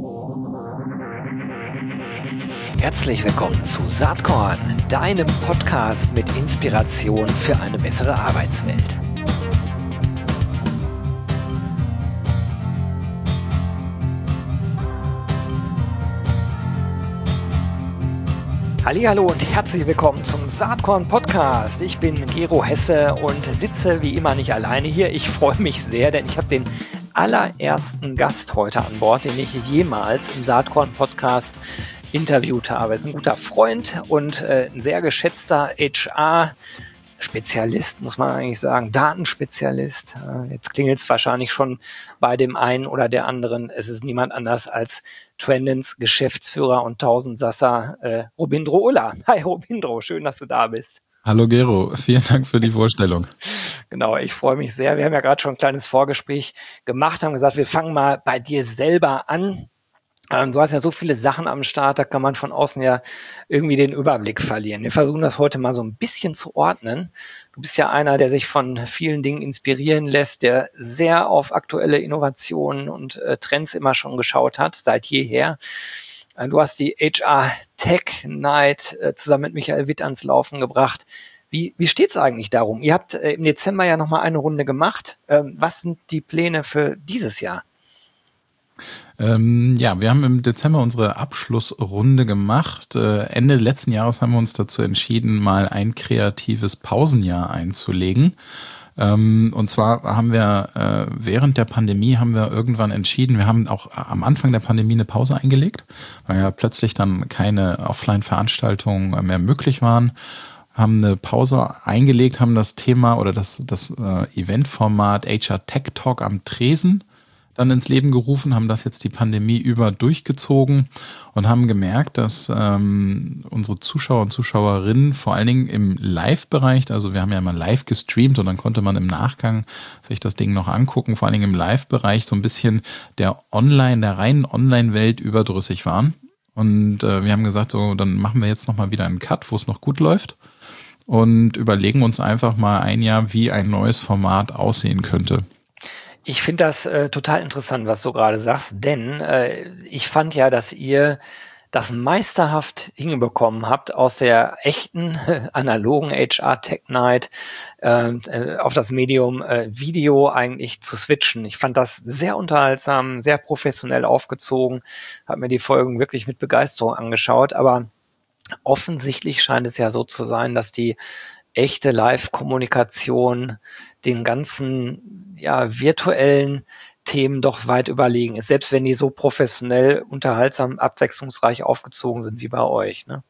Herzlich willkommen zu Saatkorn, deinem Podcast mit Inspiration für eine bessere Arbeitswelt. Hallihallo und herzlich willkommen zum Saatkorn Podcast. Ich bin Gero Hesse und sitze wie immer nicht alleine hier. Ich freue mich sehr, denn ich habe den allerersten Gast heute an Bord, den ich jemals im Saatkorn Podcast interviewt habe. Er ist ein guter Freund und ein sehr geschätzter HR-Spezialist, muss man eigentlich sagen, Datenspezialist. Jetzt klingelt es wahrscheinlich schon bei dem einen oder der anderen. Es ist niemand anders als Trendens Geschäftsführer und Tausendsasser Robindro Ulla. Hi Robindro, schön, dass du da bist. Hallo Gero, vielen Dank für die Vorstellung. Genau, ich freue mich sehr. Wir haben ja gerade schon ein kleines Vorgespräch gemacht, haben gesagt, wir fangen mal bei dir selber an. Du hast ja so viele Sachen am Start, da kann man von außen ja irgendwie den Überblick verlieren. Wir versuchen das heute mal so ein bisschen zu ordnen. Du bist ja einer, der sich von vielen Dingen inspirieren lässt, der sehr auf aktuelle Innovationen und Trends immer schon geschaut hat, seit jeher. Du hast die HR Tech Night zusammen mit Michael Witt ans Laufen gebracht. Wie steht's eigentlich darum? Ihr habt im Dezember ja nochmal eine Runde gemacht. Was sind die Pläne für dieses Jahr? Ja, wir haben im Dezember unsere Abschlussrunde gemacht. Ende letzten Jahres haben wir uns dazu entschieden, mal ein kreatives Pausenjahr einzulegen. Und zwar haben wir während der Pandemie haben wir irgendwann entschieden, wir haben auch am Anfang der Pandemie eine Pause eingelegt, weil ja plötzlich dann keine Offline-Veranstaltungen mehr möglich waren. Haben eine Pause eingelegt, haben das Thema oder das Eventformat HR Tech Talk am Tresen dann ins Leben gerufen, haben das jetzt die Pandemie über durchgezogen und haben gemerkt, dass unsere Zuschauer und Zuschauerinnen vor allen Dingen im Live-Bereich, also wir haben ja mal live gestreamt und dann konnte man im Nachgang sich das Ding noch angucken, vor allen Dingen im Live-Bereich so ein bisschen der reinen Online-Welt überdrüssig waren. Und wir haben gesagt, so dann machen wir jetzt nochmal wieder einen Cut, wo es noch gut läuft und überlegen uns einfach mal ein Jahr, wie ein neues Format aussehen könnte. Ich finde das total interessant, was du gerade sagst, denn ich fand ja, dass ihr das meisterhaft hinbekommen habt, aus der echten analogen HR Tech Night auf das Medium Video eigentlich zu switchen. Ich fand das sehr unterhaltsam, sehr professionell aufgezogen, habe mir die Folgen wirklich mit Begeisterung angeschaut, aber offensichtlich scheint es ja so zu sein, dass die echte Live-Kommunikation den ganzen virtuellen Themen doch weit überlegen ist, selbst wenn die so professionell, unterhaltsam, abwechslungsreich aufgezogen sind wie bei euch, ne?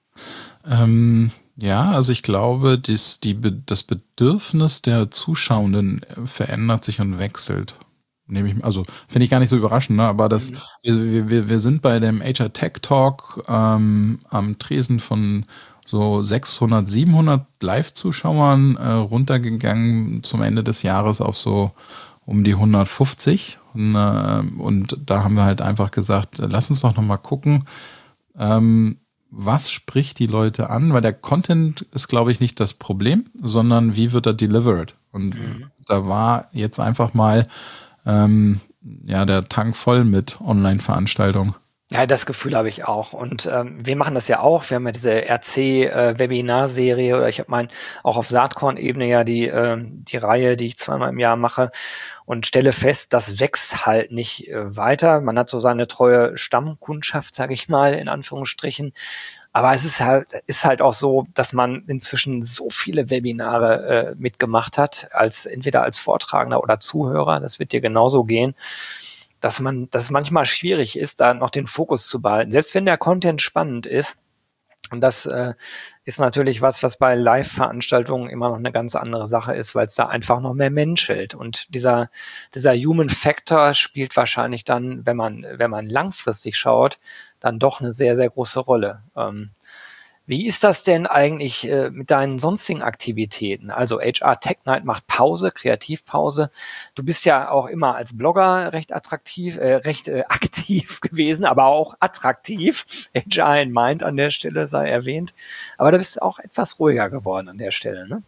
Ja, also ich glaube, das Bedürfnis der Zuschauenden verändert sich und wechselt. Finde ich gar nicht so überraschend, ne? Aber wir sind bei dem HR Tech Talk am Tresen von so 600, 700 Live-Zuschauern runtergegangen zum Ende des Jahres auf so um die 150. Und da haben wir halt einfach gesagt, lass uns doch nochmal gucken, was spricht die Leute an? Weil der Content ist, glaube ich, nicht das Problem, sondern wie wird er delivered? Und da war jetzt einfach mal der Tank voll mit Online-Veranstaltungen. Ja, das Gefühl habe ich auch. Und wir machen das ja auch. Wir haben ja diese RC-Webinar-Serie oder ich habe auch auf Saatkorn-Ebene ja die Reihe, die ich zweimal im Jahr mache und stelle fest, das wächst halt nicht weiter. Man hat so seine treue Stammkundschaft, sage ich mal, in Anführungsstrichen. Aber es ist halt auch so, dass man inzwischen so viele Webinare mitgemacht hat, entweder als Vortragender oder Zuhörer. Das wird dir genauso gehen. Dass es manchmal schwierig ist, da noch den Fokus zu behalten, selbst wenn der Content spannend ist. Und das ist natürlich was bei Live-Veranstaltungen immer noch eine ganz andere Sache ist, weil es da einfach noch mehr menschelt. Und dieser Human Factor spielt wahrscheinlich dann, wenn man langfristig schaut, dann doch eine sehr, sehr große Rolle. Wie ist das denn eigentlich mit deinen sonstigen Aktivitäten? Also HR Tech Night macht Pause, Kreativpause. Du bist ja auch immer als Blogger recht aktiv gewesen, aber auch attraktiv. HR in Mind an der Stelle sei erwähnt. Aber du bist auch etwas ruhiger geworden an der Stelle, ne?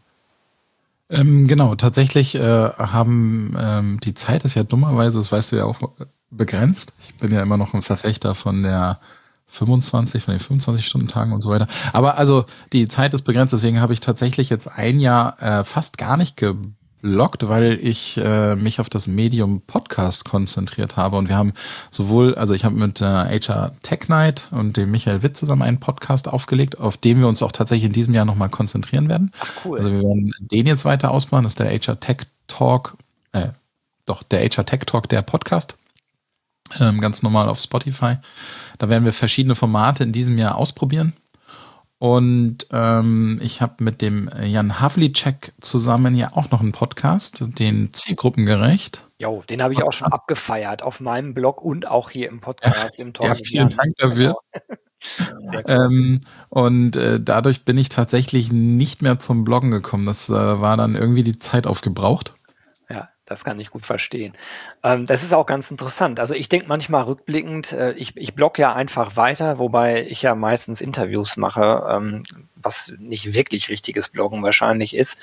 Genau, tatsächlich haben die Zeit ist ja dummerweise, das weißt du ja auch begrenzt. Ich bin ja immer noch ein Verfechter von den 25-Stunden-Tagen und so weiter. Aber also die Zeit ist begrenzt, deswegen habe ich tatsächlich jetzt ein Jahr fast gar nicht gebloggt, weil ich mich auf das Medium Podcast konzentriert habe. Und wir haben ich habe mit HR Tech Night und dem Michael Witt zusammen einen Podcast aufgelegt, auf den wir uns auch tatsächlich in diesem Jahr nochmal konzentrieren werden. Ach, cool. Also wir werden den jetzt weiter ausbauen. Das ist der HR Tech Talk, der HR Tech Talk, der Podcast. Ganz normal auf Spotify. Da werden wir verschiedene Formate in diesem Jahr ausprobieren. Und ich habe mit dem Jan Havlicek zusammen ja auch noch einen Podcast, den Zielgruppengerecht. Jo, den habe ich auch schon abgefeiert auf meinem Blog und auch hier im Podcast. Im Ja, vielen Dank dafür. Sehr cool. Und dadurch bin ich tatsächlich nicht mehr zum Bloggen gekommen. Das war dann irgendwie die Zeit aufgebraucht. Ja, das kann ich gut verstehen. Das ist auch ganz interessant. Also ich denke manchmal rückblickend, ich blogge ja einfach weiter, wobei ich ja meistens Interviews mache, was nicht wirklich richtiges Bloggen wahrscheinlich ist.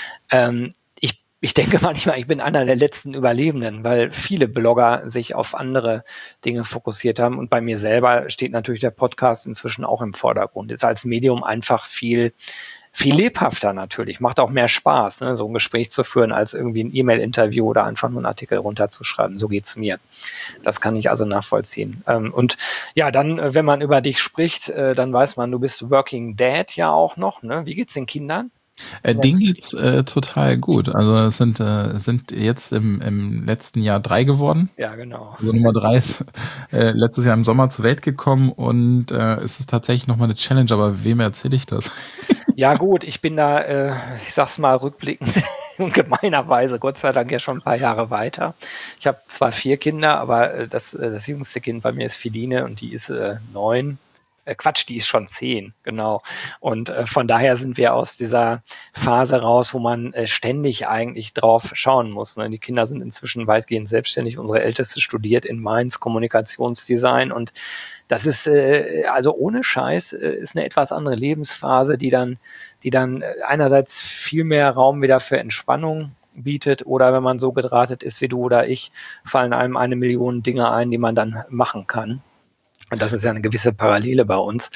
Ich denke manchmal, ich bin einer der letzten Überlebenden, weil viele Blogger sich auf andere Dinge fokussiert haben. Und bei mir selber steht natürlich der Podcast inzwischen auch im Vordergrund. Ist als Medium einfach viel lebhafter natürlich, macht auch mehr Spaß, ne, so ein Gespräch zu führen, als irgendwie ein E-Mail-Interview oder einfach nur einen Artikel runterzuschreiben. So geht's mir. Das kann ich also nachvollziehen. Und ja, dann, wenn man über dich spricht, dann weiß man, du bist Working Dad ja auch noch. Ne? Wie geht's den Kindern? Denen geht's total gut. Also es sind jetzt im letzten Jahr 3 geworden. Ja, genau. Also Nummer 3 ist letztes Jahr im Sommer zur Welt gekommen und es ist tatsächlich nochmal eine Challenge, aber wem erzähle ich das? Ja gut, ich bin da, ich sag's mal rückblickend, gemeinerweise, Gott sei Dank ja schon ein paar Jahre weiter. Ich habe zwar 4 Kinder, aber das jüngste Kind bei mir ist Feline und die ist 9. Die ist schon 10, genau. Und von daher sind wir aus dieser Phase raus, wo man ständig eigentlich drauf schauen muss. Ne? Die Kinder sind inzwischen weitgehend selbstständig. Unsere Älteste studiert in Mainz Kommunikationsdesign und das ist, also ohne Scheiß, ist eine etwas andere Lebensphase, die dann einerseits viel mehr Raum wieder für Entspannung bietet oder wenn man so gedrahtet ist wie du oder ich, fallen einem 1 Million Dinge ein, die man dann machen kann. Und das ist ja eine gewisse Parallele bei uns.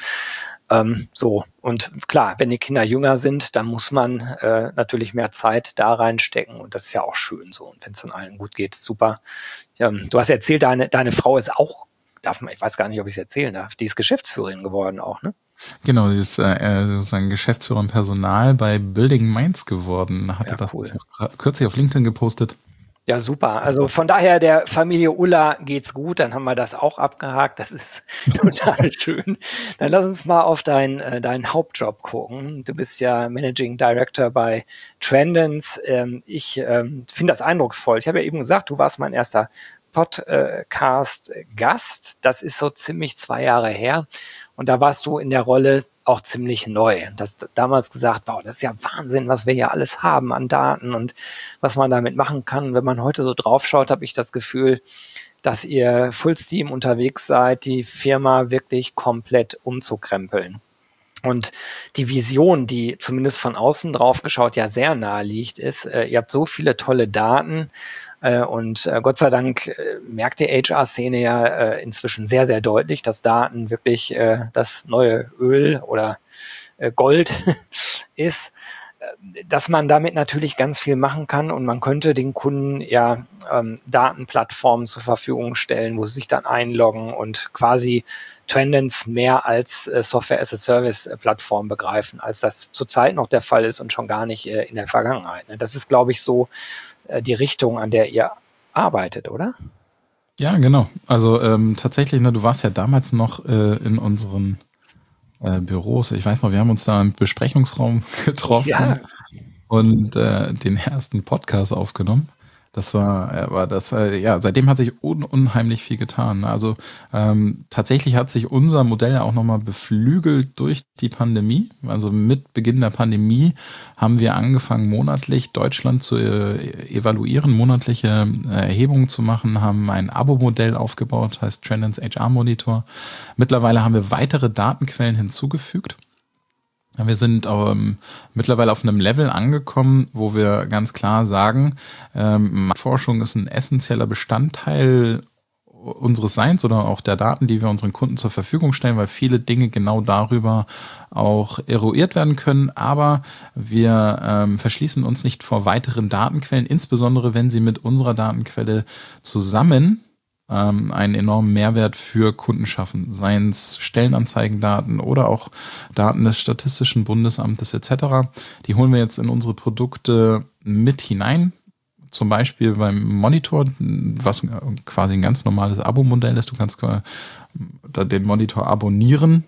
So, und klar, wenn die Kinder jünger sind, dann muss man natürlich mehr Zeit da reinstecken und das ist ja auch schön so. Und wenn es dann allen gut geht, super. Du hast erzählt, deine Frau ist auch, ich weiß gar nicht, ob ich es erzählen darf, die ist Geschäftsführerin geworden auch, ne? Genau, sie ist sozusagen Geschäftsführerin Personal bei Building Minds geworden. Hatte das cool. jetzt auch kürzlich auf LinkedIn gepostet. Ja, super. Also von daher, der Familie Ulla geht's gut. Dann haben wir das auch abgehakt. Das ist total schön. Dann lass uns mal auf deinen Hauptjob gucken. Du bist ja Managing Director bei Trendance. Ich finde das eindrucksvoll. Ich habe ja eben gesagt, du warst mein erster Podcast-Gast. Das ist so ziemlich 2 Jahre her. Und da warst du in der Rolle auch ziemlich neu. Du hast damals gesagt, boah, das ist ja Wahnsinn, was wir hier alles haben an Daten und was man damit machen kann. Wenn man heute so drauf schaut, habe ich das Gefühl, dass ihr Fullsteam unterwegs seid, die Firma wirklich komplett umzukrempeln. Und die Vision, die zumindest von außen drauf geschaut ja sehr nahe liegt, ist, ihr habt so viele tolle Daten und Gott sei Dank merkt die HR-Szene ja inzwischen sehr, sehr deutlich, dass Daten wirklich das neue Öl oder Gold ist, dass man damit natürlich ganz viel machen kann und man könnte den Kunden ja Datenplattformen zur Verfügung stellen, wo sie sich dann einloggen und quasi Trendance mehr als Software-as-a-Service-Plattform begreifen, als das zurzeit noch der Fall ist und schon gar nicht in der Vergangenheit. Das ist, glaube ich, so die Richtung, an der ihr arbeitet, oder? Ja, genau. Also tatsächlich, du warst ja damals noch in unseren Büros. Ich weiß noch, wir haben uns da im Besprechungsraum getroffen und den ersten Podcast aufgenommen. Das war seitdem hat sich unheimlich viel getan. Also tatsächlich hat sich unser Modell auch nochmal beflügelt durch die Pandemie. Also mit Beginn der Pandemie haben wir angefangen, monatlich Deutschland zu evaluieren, monatliche Erhebungen zu machen, haben ein Abo-Modell aufgebaut, heißt Trendance HR Monitor. Mittlerweile haben wir weitere Datenquellen hinzugefügt. Wir sind mittlerweile auf einem Level angekommen, wo wir ganz klar sagen, Marktforschung ist ein essentieller Bestandteil unseres Seins oder auch der Daten, die wir unseren Kunden zur Verfügung stellen, weil viele Dinge genau darüber auch eruiert werden können. Aber wir verschließen uns nicht vor weiteren Datenquellen, insbesondere wenn sie mit unserer Datenquelle zusammen einen enormen Mehrwert für Kunden schaffen, seien es Stellenanzeigendaten oder auch Daten des Statistischen Bundesamtes etc. Die holen wir jetzt in unsere Produkte mit hinein. Zum Beispiel beim Monitor, was quasi ein ganz normales Abo-Modell ist. Du kannst den Monitor abonnieren,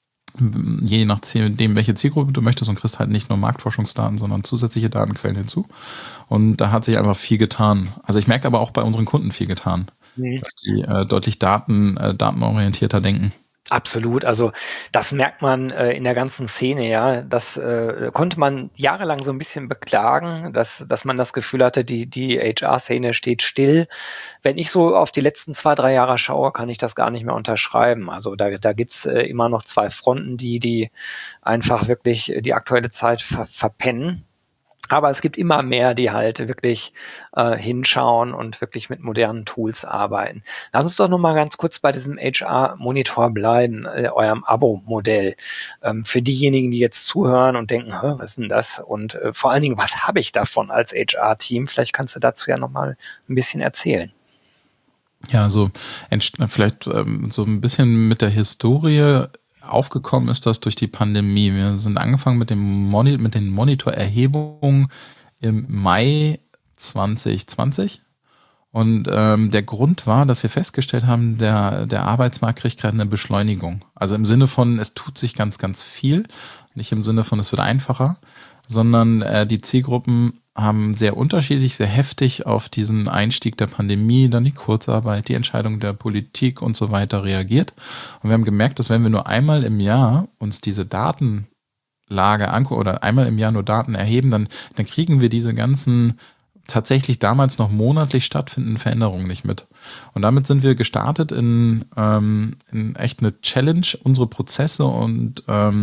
je nachdem, welche Zielgruppe du möchtest, und kriegst halt nicht nur Marktforschungsdaten, sondern zusätzliche Datenquellen hinzu. Und da hat sich einfach viel getan. Also ich merke aber auch bei unseren Kunden viel getan, dass die deutlich datenorientierter denken. Absolut, also das merkt man in der ganzen Szene, ja. Das konnte man jahrelang so ein bisschen beklagen, dass man das Gefühl hatte, die HR-Szene steht still. Wenn ich so auf die letzten 2-3 Jahre schaue, kann ich das gar nicht mehr unterschreiben. Also da gibt's immer noch zwei Fronten, die einfach wirklich die aktuelle Zeit verpennen. Aber es gibt immer mehr, die halt wirklich hinschauen und wirklich mit modernen Tools arbeiten. Lass uns doch noch mal ganz kurz bei diesem HR-Monitor bleiben, eurem Abo-Modell. Für diejenigen, die jetzt zuhören und denken, was ist denn das? Und vor allen Dingen, was habe ich davon als HR-Team? Vielleicht kannst du dazu ja noch mal ein bisschen erzählen. Ja, also vielleicht so ein bisschen mit der Historie. Aufgekommen ist das durch die Pandemie. Wir sind angefangen mit den Monitorerhebungen im Mai 2020. Und der Grund war, dass wir festgestellt haben, der Arbeitsmarkt kriegt gerade eine Beschleunigung. Also im Sinne von, es tut sich ganz, ganz viel. Nicht im Sinne von, es wird einfacher, sondern die Zielgruppen haben sehr unterschiedlich, sehr heftig auf diesen Einstieg der Pandemie, dann die Kurzarbeit, die Entscheidung der Politik und so weiter reagiert. Und wir haben gemerkt, dass wenn wir nur einmal im Jahr uns diese Datenlage angucken oder einmal im Jahr nur Daten erheben, dann kriegen wir diese ganzen tatsächlich damals noch monatlich stattfindenden Veränderungen nicht mit. Und damit sind wir gestartet in echt eine Challenge, unsere Prozesse und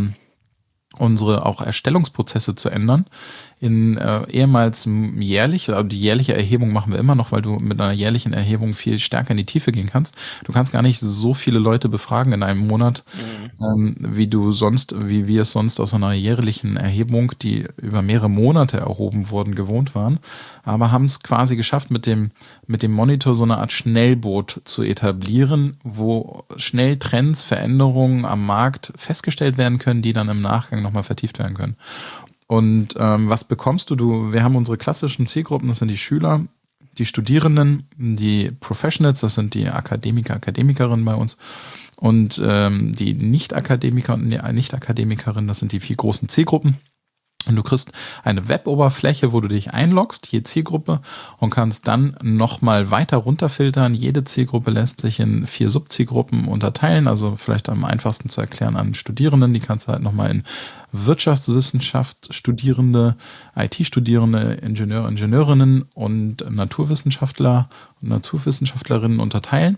unsere auch Erstellungsprozesse zu ändern. In ehemals jährlich, also die jährliche Erhebung machen wir immer noch, weil du mit einer jährlichen Erhebung viel stärker in die Tiefe gehen kannst. Du kannst gar nicht so viele Leute befragen in einem Monat, wie wir es sonst aus einer jährlichen Erhebung, die über mehrere Monate erhoben wurden, gewohnt waren. Aber haben es quasi geschafft, mit dem Monitor so eine Art Schnellboot zu etablieren, wo schnell Trends, Veränderungen am Markt festgestellt werden können, die dann im Nachgang nochmal vertieft werden können. Und was bekommst du? Wir haben unsere klassischen Zielgruppen, das sind die Schüler, die Studierenden, die Professionals, das sind die Akademiker, Akademikerinnen bei uns, und die Nicht-Akademiker und Nicht-Akademikerinnen, das sind die 4 großen Zielgruppen. Und du kriegst eine Web-Oberfläche, wo du dich einloggst, je Zielgruppe, und kannst dann nochmal weiter runterfiltern. Jede Zielgruppe lässt sich in 4 Subzielgruppen unterteilen, also vielleicht am einfachsten zu erklären an Studierenden. Die kannst du halt nochmal in Wirtschaftswissenschaft Studierende, IT-Studierende, Ingenieurinnen und Naturwissenschaftler und Naturwissenschaftlerinnen unterteilen.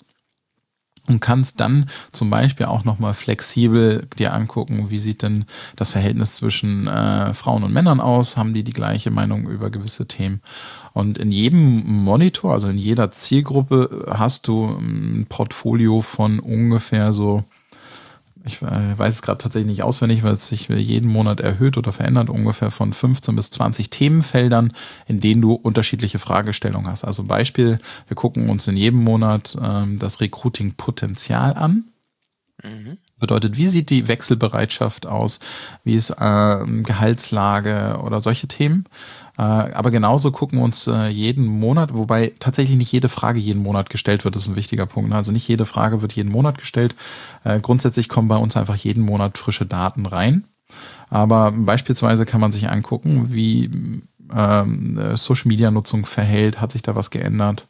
Und kannst dann zum Beispiel auch nochmal flexibel dir angucken, wie sieht denn das Verhältnis zwischen Frauen und Männern aus, haben die gleiche Meinung über gewisse Themen. Und in jedem Monitor, also in jeder Zielgruppe, hast du ein Portfolio von ungefähr so, ich weiß es gerade tatsächlich nicht auswendig, weil es sich jeden Monat erhöht oder verändert, ungefähr von 15 bis 20 Themenfeldern, in denen du unterschiedliche Fragestellungen hast. Also Beispiel, wir gucken uns in jedem Monat das Recruiting-Potenzial an. Bedeutet, wie sieht die Wechselbereitschaft aus, wie ist Gehaltslage oder solche Themen. Aber genauso gucken wir uns jeden Monat, wobei tatsächlich nicht jede Frage jeden Monat gestellt wird, das ist ein wichtiger Punkt. Also nicht jede Frage wird jeden Monat gestellt. Grundsätzlich kommen bei uns einfach jeden Monat frische Daten rein. Aber beispielsweise kann man sich angucken, wie Social-Media-Nutzung verhält, hat sich da was geändert.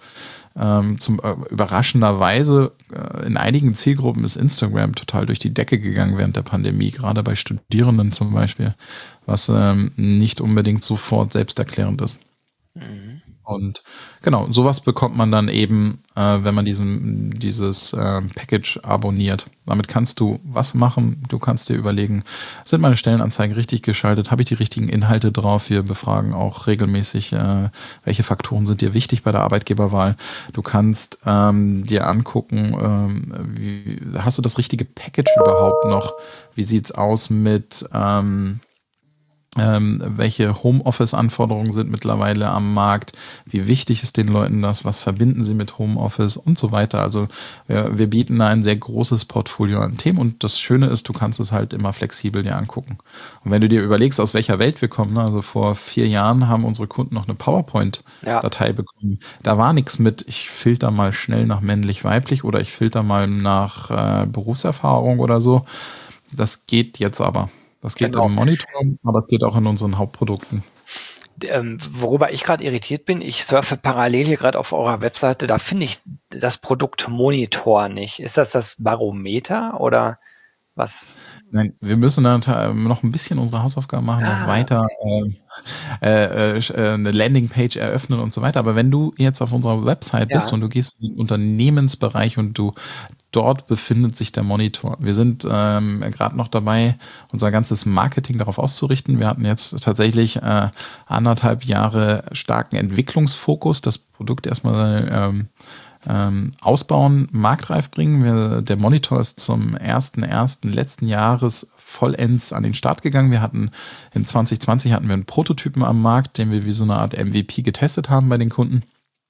Überraschenderweise in einigen Zielgruppen ist Instagram total durch die Decke gegangen während der Pandemie, gerade bei Studierenden zum Beispiel, was nicht unbedingt sofort selbsterklärend ist. Und genau, sowas bekommt man dann eben, wenn man dieses Package abonniert. Damit kannst du was machen. Du kannst dir überlegen, sind meine Stellenanzeigen richtig geschaltet? Habe ich die richtigen Inhalte drauf? Wir befragen auch regelmäßig, welche Faktoren sind dir wichtig bei der Arbeitgeberwahl. Du kannst dir angucken, hast du das richtige Package überhaupt noch? Wie sieht's aus mit welche Homeoffice-Anforderungen sind mittlerweile am Markt, wie wichtig ist den Leuten das, was verbinden sie mit Homeoffice und so weiter. Also wir bieten da ein sehr großes Portfolio an Themen und das Schöne ist, du kannst es halt immer flexibel dir angucken. Und wenn du dir überlegst, aus welcher Welt wir kommen, also vor 4 Jahren haben unsere Kunden noch eine PowerPoint-Datei bekommen. Da war nichts mit, ich filter mal schnell nach männlich-weiblich oder ich filter mal nach Berufserfahrung oder so. Das geht jetzt aber. Das geht im Monitor, aber es geht auch in unseren Hauptprodukten. Worüber ich gerade irritiert bin, ich surfe parallel hier gerade auf eurer Webseite, da finde ich das Produkt Monitor nicht. Ist das Barometer oder was? Nein, wir müssen da noch ein bisschen unsere Hausaufgaben machen, noch weiter eine Landingpage eröffnen und so weiter. Aber wenn du jetzt auf unserer Website bist und du gehst in den Unternehmensbereich und dort befindet sich der Monitor. Wir sind gerade noch dabei, unser ganzes Marketing darauf auszurichten. Wir hatten jetzt tatsächlich 1,5 Jahre starken Entwicklungsfokus, das Produkt erstmal ausbauen, marktreif bringen. Der Monitor ist zum 1.1. letzten Jahres vollends an den Start gegangen. Wir hatten in 2020 einen Prototypen am Markt, den wir wie so eine Art MVP getestet haben bei den Kunden.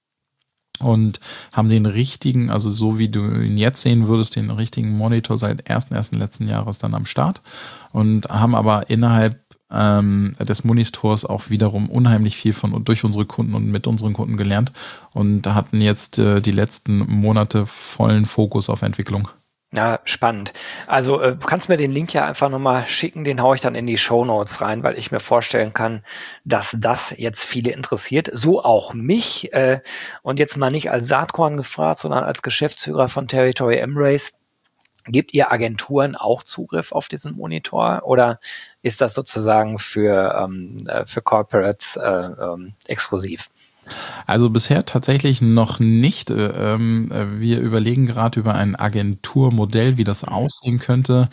Und haben den richtigen, also so wie du ihn jetzt sehen würdest, den richtigen Monitor seit 1.1. letzten Jahres dann am Start und haben aber innerhalb des Monitors auch wiederum unheimlich viel durch unsere Kunden und mit unseren Kunden gelernt und hatten jetzt die letzten Monate vollen Fokus auf Entwicklung. Ja, spannend. Also du kannst mir den Link ja einfach nochmal schicken, den haue ich dann in die Shownotes rein, weil ich mir vorstellen kann, dass das jetzt viele interessiert, so auch mich. Und jetzt mal nicht als Saatkorn gefragt, sondern als Geschäftsführer von Territory Embrace. Gebt ihr Agenturen auch Zugriff auf diesen Monitor oder ist das sozusagen für Corporates exklusiv? Also bisher tatsächlich noch nicht. Wir überlegen gerade über ein Agenturmodell, wie das aussehen könnte.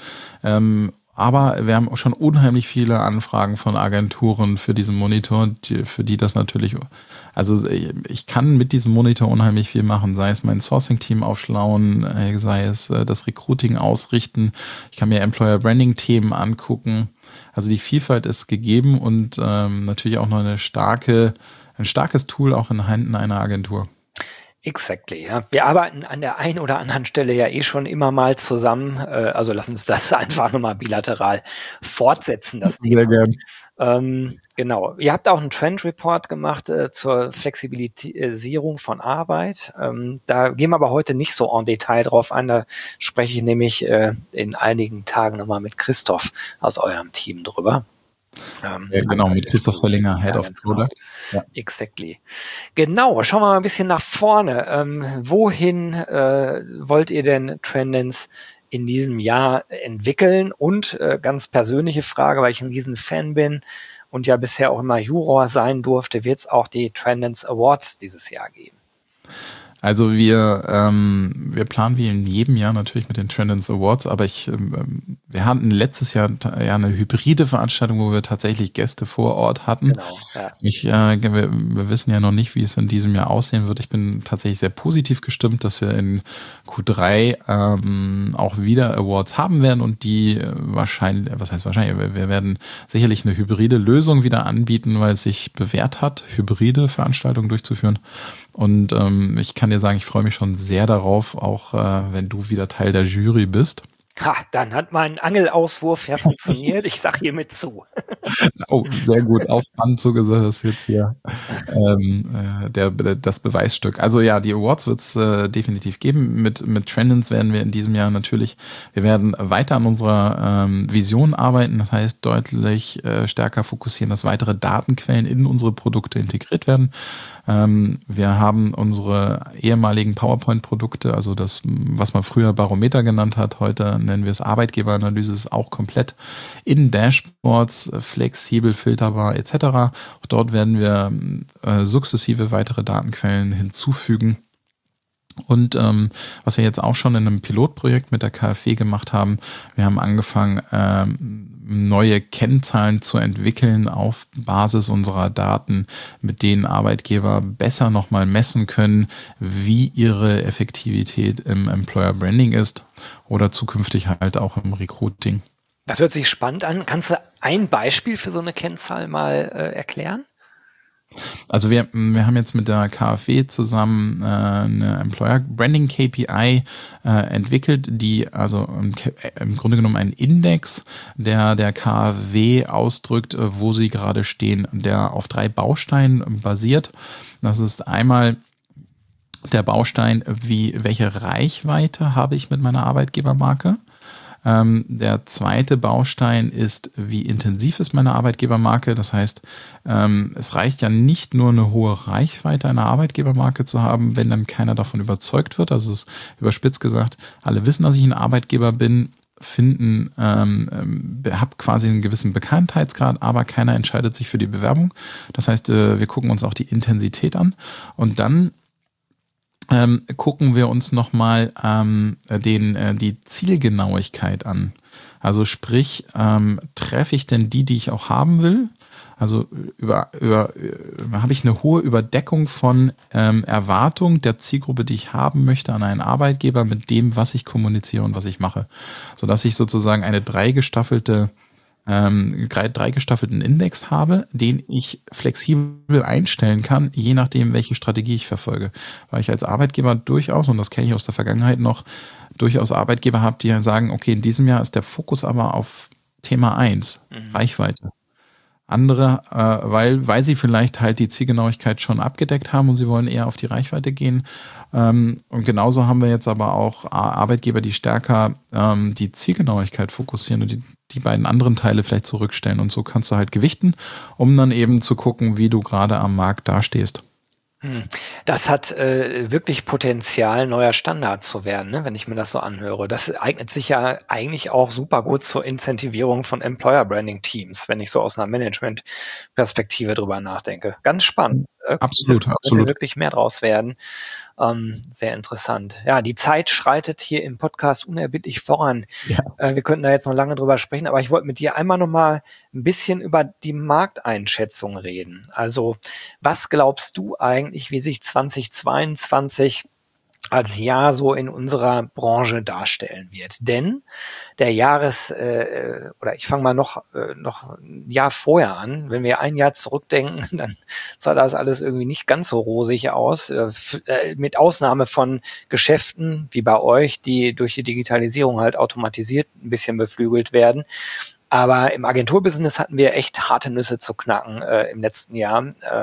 Aber wir haben auch schon unheimlich viele Anfragen von Agenturen für diesen Monitor, für die das natürlich, also ich kann mit diesem Monitor unheimlich viel machen, sei es mein Sourcing-Team aufschlauen, sei es das Recruiting ausrichten. Ich kann mir Employer-Branding-Themen angucken. Also die Vielfalt ist gegeben und natürlich auch noch ein starkes Tool auch in Händen einer Agentur. Exactly. Ja. Wir arbeiten an der einen oder anderen Stelle ja eh schon immer mal zusammen. Also lass uns das einfach nochmal bilateral fortsetzen. Das Sehr gern. Genau. Ihr habt auch einen Trend-Report gemacht zur Flexibilisierung von Arbeit. Da gehen wir aber heute nicht so en Detail drauf ein. Da spreche ich nämlich in einigen Tagen nochmal mit Christoph aus eurem Team drüber. Ja, genau, mit Christoph Verlinger, Head of Product. Genau. Ja. Exactly. Genau, schauen wir mal ein bisschen nach vorne. Wohin wollt ihr denn Trendance in diesem Jahr entwickeln? Und ganz persönliche Frage, weil ich ein riesen Fan bin und ja bisher auch immer Juror sein durfte, wird es auch die Trendance Awards dieses Jahr geben? Also wir planen wie in jedem Jahr natürlich mit den Trendance Awards, aber wir hatten letztes Jahr ja eine hybride Veranstaltung, wo wir tatsächlich Gäste vor Ort hatten. Genau, ja. Wir wissen ja noch nicht, wie es in diesem Jahr aussehen wird. Ich bin tatsächlich sehr positiv gestimmt, dass wir in Q3 auch wieder Awards haben werden und die wir werden sicherlich eine hybride Lösung wieder anbieten, weil es sich bewährt hat, hybride Veranstaltungen durchzuführen. Und ich kann dir sagen, ich freue mich schon sehr darauf, auch wenn du wieder Teil der Jury bist. Ha, dann hat mein Angelauswurf ja funktioniert. Ich sag hiermit zu. Oh, sehr gut. Auf Band zugesagt ist jetzt hier das Beweisstück. Also ja, die Awards wird es definitiv geben. Mit Trendance werden wir in diesem Jahr natürlich, wir werden weiter an unserer Vision arbeiten. Das heißt, deutlich stärker fokussieren, dass weitere Datenquellen in unsere Produkte integriert werden. Wir haben unsere ehemaligen PowerPoint-Produkte, also das, was man früher Barometer genannt hat, heute nennen wir es. Arbeitgeberanalyse ist auch komplett in Dashboards, flexibel, filterbar etc. Auch dort werden wir sukzessive weitere Datenquellen hinzufügen. Und was wir jetzt auch schon in einem Pilotprojekt mit der KfW gemacht haben, wir haben angefangen, neue Kennzahlen zu entwickeln auf Basis unserer Daten, mit denen Arbeitgeber besser nochmal messen können, wie ihre Effektivität im Employer Branding ist oder zukünftig halt auch im Recruiting. Das hört sich spannend an. Kannst du ein Beispiel für so eine Kennzahl mal erklären? Also wir haben jetzt mit der KfW zusammen eine Employer Branding KPI entwickelt, die also im Grunde genommen einen Index, der KfW ausdrückt, wo sie gerade stehen, der auf 3 Bausteinen basiert. Das ist einmal der Baustein, welche Reichweite habe ich mit meiner Arbeitgebermarke. Der zweite Baustein ist, wie intensiv ist meine Arbeitgebermarke. Das heißt, es reicht ja nicht nur eine hohe Reichweite einer Arbeitgebermarke zu haben, wenn dann keiner davon überzeugt wird. Also es ist überspitzt gesagt, alle wissen, dass ich ein Arbeitgeber bin, habe quasi einen gewissen Bekanntheitsgrad, aber keiner entscheidet sich für die Bewerbung. Das heißt, wir gucken uns auch die Intensität an und dann gucken wir uns nochmal die Zielgenauigkeit an. Also sprich, treffe ich denn die ich auch haben will? Also habe ich eine hohe Überdeckung von Erwartung der Zielgruppe, die ich haben möchte an einen Arbeitgeber mit dem, was ich kommuniziere und was ich mache. Sodass ich sozusagen eine dreigestaffelten Index habe, den ich flexibel einstellen kann, je nachdem, welche Strategie ich verfolge. Weil ich als Arbeitgeber durchaus, und das kenne ich aus der Vergangenheit noch, durchaus Arbeitgeber habe, die sagen, okay, in diesem Jahr ist der Fokus aber auf Thema 1, Reichweite. Andere, weil sie vielleicht halt die Zielgenauigkeit schon abgedeckt haben und sie wollen eher auf die Reichweite gehen. Und genauso haben wir jetzt aber auch Arbeitgeber, die stärker die Zielgenauigkeit fokussieren und die beiden anderen Teile vielleicht zurückstellen. Und so kannst du halt gewichten, um dann eben zu gucken, wie du gerade am Markt dastehst. Das hat wirklich Potenzial, neuer Standard zu werden, ne, wenn ich mir das so anhöre. Das eignet sich ja eigentlich auch super gut zur Incentivierung von Employer-Branding-Teams, wenn ich so aus einer Management-Perspektive drüber nachdenke. Ganz spannend. Absolut. Könnte wirklich mehr draus werden. Sehr interessant. Ja, die Zeit schreitet hier im Podcast unerbittlich voran. Ja. Wir könnten da jetzt noch lange drüber sprechen, aber ich wollte mit dir einmal noch mal ein bisschen über die Markteinschätzung reden. Also, was glaubst du eigentlich, wie sich 2022 als Jahr so in unserer Branche darstellen wird? Denn der oder ich fange mal noch ein Jahr vorher an. Wenn wir ein Jahr zurückdenken, dann sah das alles irgendwie nicht ganz so rosig aus. Mit Ausnahme von Geschäften wie bei euch, die durch die Digitalisierung halt automatisiert ein bisschen beflügelt werden. Aber im Agenturbusiness hatten wir echt harte Nüsse zu knacken im letzten Jahr.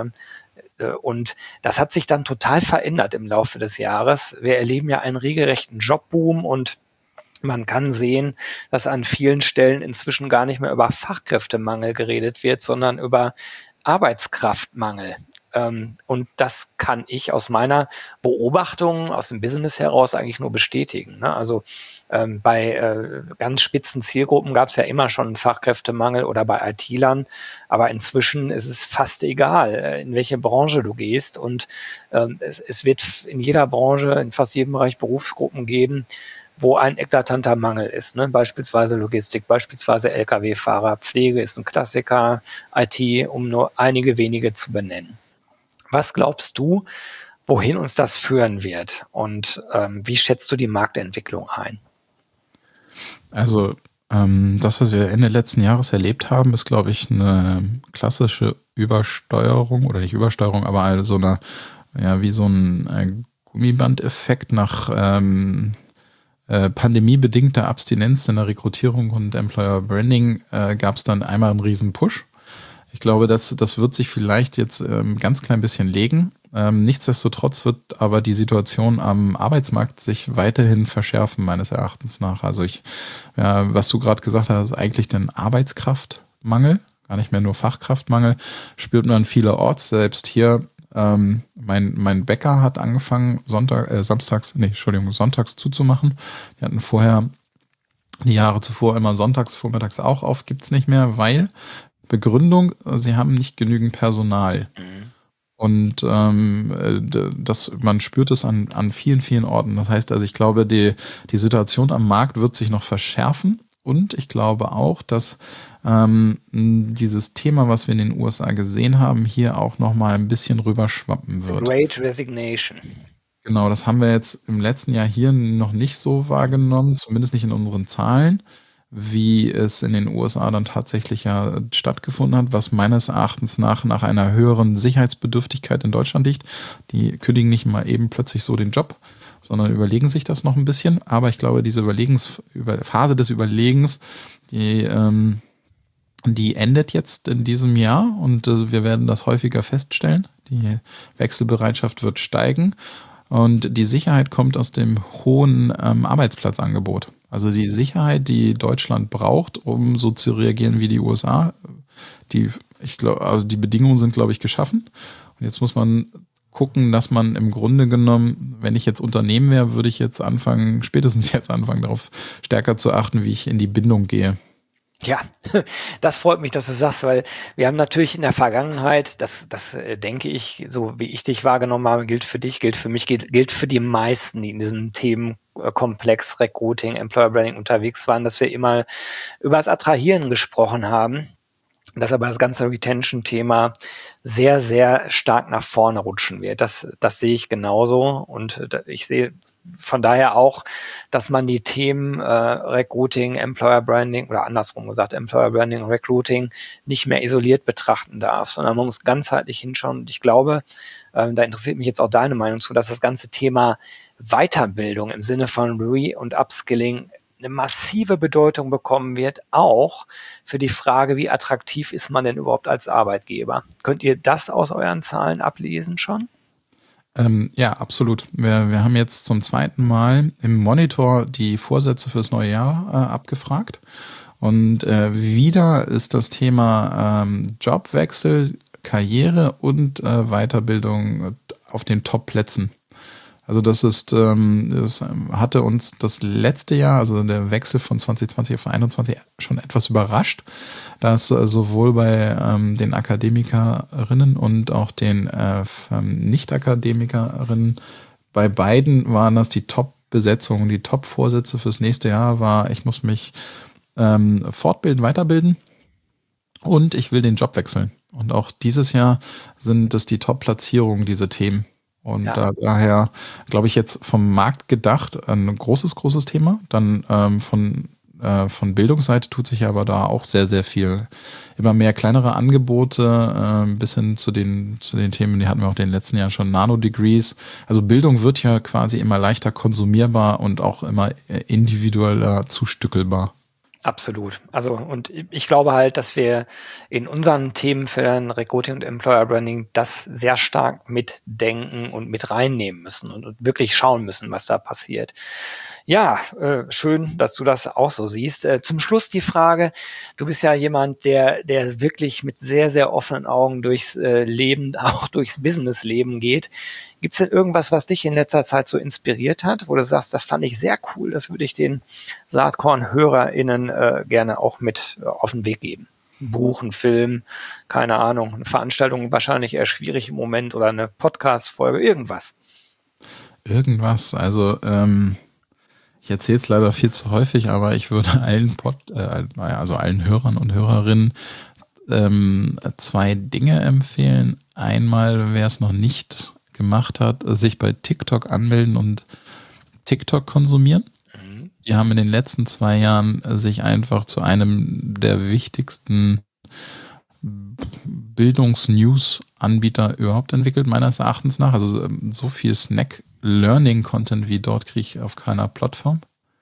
Und das hat sich dann total verändert im Laufe des Jahres. Wir erleben ja einen regelrechten Jobboom und man kann sehen, dass an vielen Stellen inzwischen gar nicht mehr über Fachkräftemangel geredet wird, sondern über Arbeitskraftmangel. Und das kann ich aus meiner Beobachtung aus dem Business heraus eigentlich nur bestätigen. Ne? Also bei ganz spitzen Zielgruppen gab es ja immer schon einen Fachkräftemangel oder bei IT-Lern, aber inzwischen ist es fast egal, in welche Branche du gehst und es wird in jeder Branche, in fast jedem Bereich Berufsgruppen geben, wo ein eklatanter Mangel ist. Ne? Beispielsweise Logistik, beispielsweise Lkw-Fahrer, Pflege ist ein Klassiker, IT, um nur einige wenige zu benennen. Was glaubst du, wohin uns das führen wird? Und wie schätzt du die Marktentwicklung ein? Also das, was wir Ende letzten Jahres erlebt haben, ist, glaube ich, eine klassische Übersteuerung oder nicht Übersteuerung, aber also wie so ein Gummibandeffekt nach pandemiebedingter Abstinenz in der Rekrutierung und Employer Branding gab es dann einmal einen riesen Push. Ich glaube, das wird sich vielleicht jetzt ganz klein bisschen legen. Nichtsdestotrotz wird aber die Situation am Arbeitsmarkt sich weiterhin verschärfen, meines Erachtens nach. Also was du gerade gesagt hast, eigentlich den Arbeitskraftmangel, gar nicht mehr nur Fachkraftmangel, spürt man vielerorts. Selbst hier, mein Bäcker hat angefangen, sonntags zuzumachen. Die hatten vorher die Jahre zuvor immer sonntags, vormittags auch auf, gibt's nicht mehr, weil Begründung, sie haben nicht genügend Personal. Mhm. Und man spürt es an vielen, vielen Orten. Das heißt also, ich glaube, die Situation am Markt wird sich noch verschärfen. Und ich glaube auch, dass dieses Thema, was wir in den USA gesehen haben, hier auch noch mal ein bisschen rüberschwappen wird. Great Resignation. Genau, das haben wir jetzt im letzten Jahr hier noch nicht so wahrgenommen, zumindest nicht in unseren Zahlen, wie es in den USA dann tatsächlich ja stattgefunden hat, was meines Erachtens nach einer höheren Sicherheitsbedürftigkeit in Deutschland liegt. Die kündigen nicht mal eben plötzlich so den Job, sondern überlegen sich das noch ein bisschen. Aber ich glaube, diese Phase des Überlegens, die endet jetzt in diesem Jahr und wir werden das häufiger feststellen. Die Wechselbereitschaft wird steigen. Und die Sicherheit kommt aus dem hohen Arbeitsplatzangebot. Also die Sicherheit, die Deutschland braucht, um so zu reagieren wie die USA, also die Bedingungen sind, glaube ich, geschaffen. Und jetzt muss man gucken, dass man im Grunde genommen, wenn ich jetzt Unternehmen wäre, würde ich jetzt spätestens jetzt anfangen, darauf stärker zu achten, wie ich in die Bindung gehe. Ja, das freut mich, dass du sagst, weil wir haben natürlich in der Vergangenheit, das denke ich, so wie ich dich wahrgenommen habe, gilt für dich, gilt für mich, gilt für die meisten, die in diesem Themenkomplex Recruiting, Employer Branding unterwegs waren, dass wir immer über das Attrahieren gesprochen haben, dass aber das ganze Retention-Thema sehr, sehr stark nach vorne rutschen wird. Das sehe ich genauso und ich sehe von daher auch, dass man die Themen Recruiting, Employer Branding oder andersrum gesagt Employer Branding und Recruiting nicht mehr isoliert betrachten darf, sondern man muss ganzheitlich hinschauen. Und ich glaube, da interessiert mich jetzt auch deine Meinung zu, dass das ganze Thema Weiterbildung im Sinne von Re- und Upskilling eine massive Bedeutung bekommen wird, auch für die Frage, wie attraktiv ist man denn überhaupt als Arbeitgeber? Könnt ihr das aus euren Zahlen ablesen schon? Ja, absolut. Wir haben jetzt zum zweiten Mal im Monitor die Vorsätze fürs neue Jahr abgefragt. Und wieder ist das Thema Jobwechsel, Karriere und Weiterbildung auf den Top-Plätzen. Also das hatte uns das letzte Jahr, also der Wechsel von 2020 auf 2021 schon etwas überrascht, dass sowohl bei den Akademikerinnen und auch den Nicht-Akademikerinnen, bei beiden waren das die Top-Besetzungen, die Top-Vorsätze fürs nächste Jahr war, ich muss mich fortbilden, weiterbilden und ich will den Job wechseln. Und auch dieses Jahr sind es die Top-Platzierungen, diese Themen. Und Ja. daher, glaube ich, jetzt vom Markt gedacht, ein großes Thema. Dann von Bildungsseite tut sich aber da auch sehr, sehr viel. Immer mehr kleinere Angebote, bis hin zu den Themen, die hatten wir auch in den letzten Jahren schon, Nano-Degrees. Also Bildung wird ja quasi immer leichter konsumierbar und auch immer individueller zustückelbar. Absolut. Also, und ich glaube halt, dass wir in unseren Themenfeldern Recruiting und Employer Branding das sehr stark mitdenken und mit reinnehmen müssen und wirklich schauen müssen, was da passiert. Ja, schön, dass du das auch so siehst. Zum Schluss die Frage, du bist ja jemand, der wirklich mit sehr, sehr offenen Augen durchs Leben, auch durchs Businessleben geht. Gibt es denn irgendwas, was dich in letzter Zeit so inspiriert hat, wo du sagst, das fand ich sehr cool, das würde ich den Saatkorn-HörerInnen gerne auch mit auf den Weg geben? Ein Buch, ein Film, keine Ahnung, eine Veranstaltung, wahrscheinlich eher schwierig im Moment oder eine Podcast-Folge, irgendwas. Irgendwas, also ich erzähle es leider viel zu häufig, aber ich würde allen allen Hörern und Hörerinnen zwei Dinge empfehlen. Einmal, wer es noch nicht gemacht hat, sich bei TikTok anmelden und TikTok konsumieren. Mhm. Die haben in den letzten 2 Jahren sich einfach zu einem der wichtigsten Bildungs-News-Anbieter überhaupt entwickelt, meines Erachtens nach. Also so viel Snack-Learning-Content wie dort kriege ich auf keiner Plattform.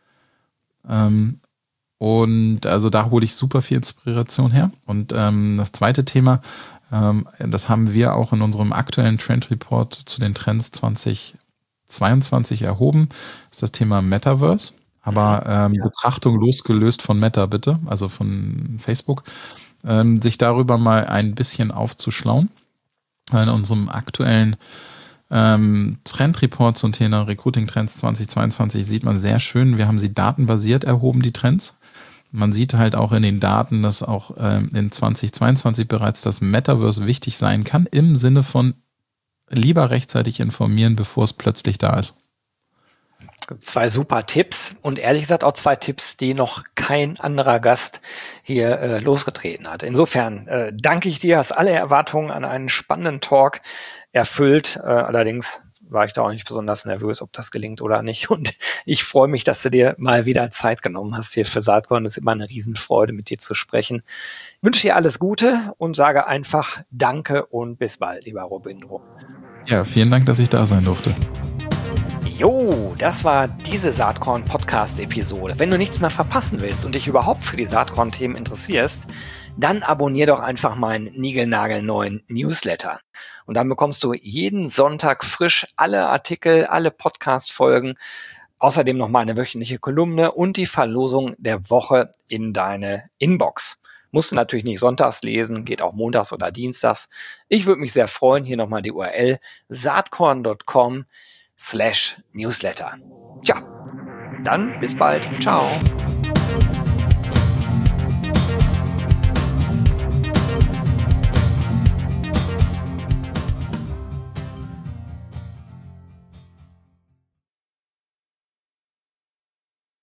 Und also da hole ich super viel Inspiration her. Und das zweite Thema, das haben wir auch in unserem aktuellen Trend Report zu den Trends 2022 erhoben, ist das Thema Metaverse. Aber Betrachtung losgelöst von Meta bitte, also von Facebook, sich darüber mal ein bisschen aufzuschlauen. In unserem aktuellen Trendreport zum Thema Recruiting Trends 2022 sieht man sehr schön. Wir haben sie datenbasiert erhoben, die Trends. Man sieht halt auch in den Daten, dass auch in 2022 bereits das Metaverse wichtig sein kann, im Sinne von lieber rechtzeitig informieren, bevor es plötzlich da ist. 2 super Tipps und ehrlich gesagt auch 2 Tipps, die noch kein anderer Gast hier losgetreten hat. Insofern danke ich dir, hast alle Erwartungen an einen spannenden Talk erfüllt. Allerdings war ich da auch nicht besonders nervös, ob das gelingt oder nicht. Und ich freue mich, dass du dir mal wieder Zeit genommen hast hier für Saatkorn. Es ist immer eine Riesenfreude, mit dir zu sprechen. Ich wünsche dir alles Gute und sage einfach Danke und bis bald, lieber Robindro. Ja, vielen Dank, dass ich da sein durfte. Jo, das war diese Saatkorn-Podcast-Episode. Wenn du nichts mehr verpassen willst und dich überhaupt für die Saatkorn-Themen interessierst, dann abonnier doch einfach meinen niegelnagelneuen Newsletter. Und dann bekommst du jeden Sonntag frisch alle Artikel, alle Podcast-Folgen, außerdem noch mal eine wöchentliche Kolumne und die Verlosung der Woche in deine Inbox. Musst du natürlich nicht sonntags lesen, geht auch montags oder dienstags. Ich würde mich sehr freuen, hier nochmal die URL saatkorn.com/Newsletter. Tja, dann bis bald. Ciao.